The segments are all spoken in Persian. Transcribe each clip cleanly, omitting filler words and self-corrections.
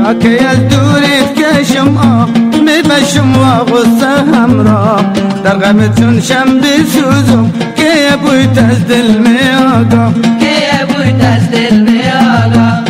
اكي الدوري كشم مبشم وغصة همرا درغمتون شم بسوزو كي ابوي تزدل مياغا كي ابوي تزدل مياغا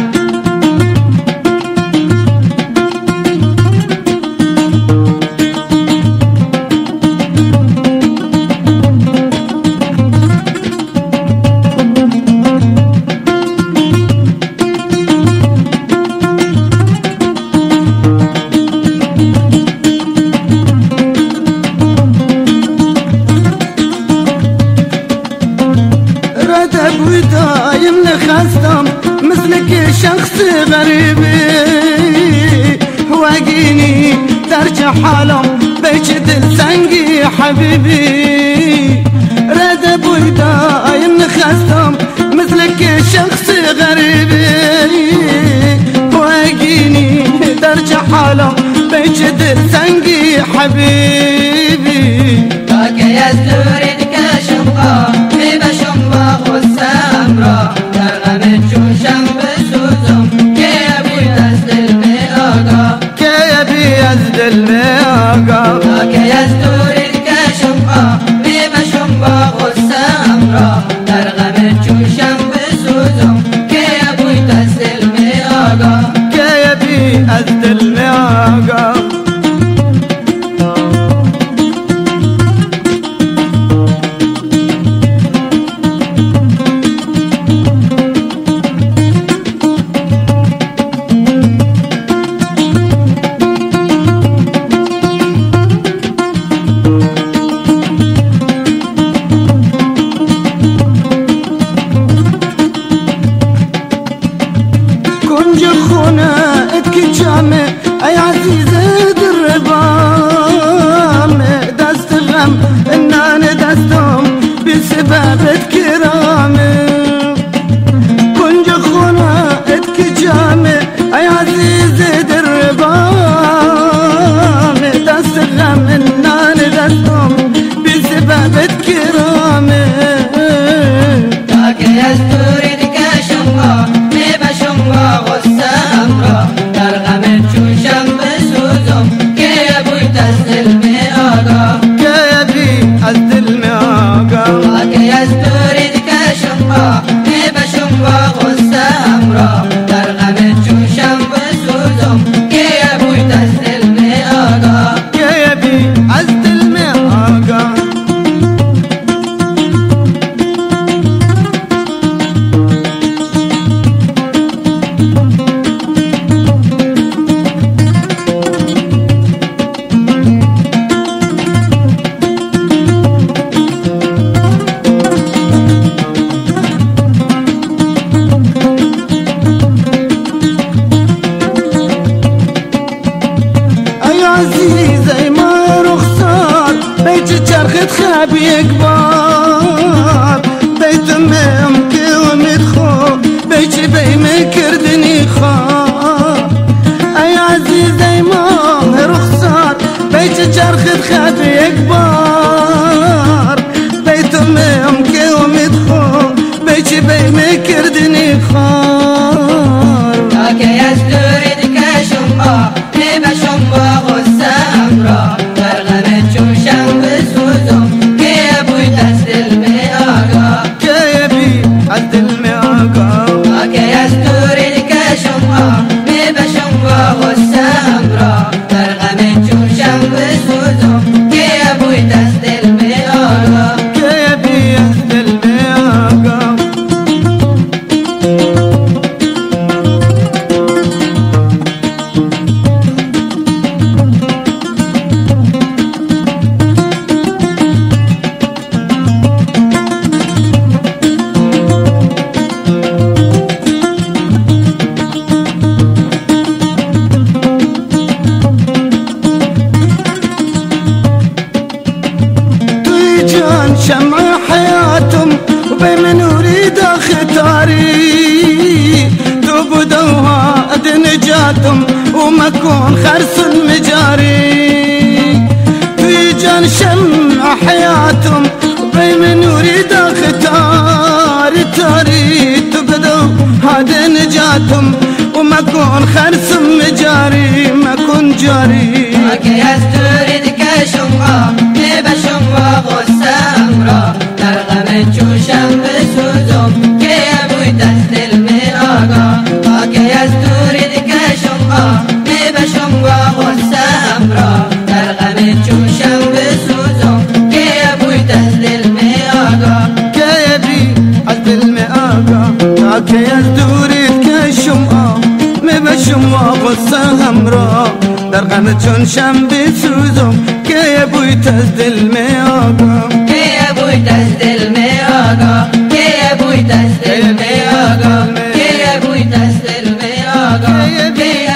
ابوي دايم نخستم مثلك شخص غريب واقيني درج حالم بجد سنقي حبيبي رد ابوي دايم نخستم مثلك شخص غريب واقيني درج حالم بجد سنقي حبيبي باقي يزدوري كشمقا بشمبا والسمرا درغمت جوشم بسوزم كي ابوي تزدل مياغا كي ابي يزدل مياغا باقي يزدوري كشمقا بشمبا والسمرا درغمت جوشم بسوزم كي ابوي تزدل مياغا كي ابي يزدل مياغا اي عزيزة الربام دست غم انان دستم بسبب كرامي كنج خونا اتكجامي اي عزيزة الربام دست غم انان دستم بسبب كرامي باقي يزدوري دكاشمغا مبشمغا والسامرا درغمت جوشم بسوزم كي ابوي تزدل مياغا كي ابي ازدل مياغا باقي يزدوري دكاشمغا مبشمغا والسامرا درغمت جوشم بسوزم كي ابوي تزدل مياغا كي ابي ازدل مياغا عزيزي ما رخصار بيت جرخت خابي كبار بيت ممكن ومدخو بيت بي مكردني خار اي عزيزي ما رخصار بيت جرخت خابي كبار بيت ممكن ومدخو بيت بي مكردني خار باقي يزدوري دكاشمغا مبشمغا والسمرا درغمت جوشم بسوزم كي ابوي تزدل مياغا كي ابي ازدل مياغا باقي يزدوري دكاشمغا مبشمغا والسمرا درغمت جوشم بسوزم كي ابوي تزدل مياغا كي ابي ازدل مياغا شمع حياتهم وبين اريد اختاري تبدوها نجاتهم ومكون خرس المجاري في جان شمع حياتهم وبين اريد اختاري تاري تبدوها نجاتهم وما كون خرس مجاري ما كون جاري وكي استورد كشمع بشمع غسامرا ترغم تشوشم بسوزم كي ابوي تسدل مراغا وكي استورد كشمع بشمع غسامرا ترغم تشوشم بسوزم كي ابوي تسدل مراغا كي ابي اسدل مراغا كي استورد كشمع بشمع غسامرا درغم تشوشم بسوزم كي ابوي تسدل مراغا كي ابوي تسدل مراغا كي ابوي تسدل مراغا كي ابوي تسدل مراغا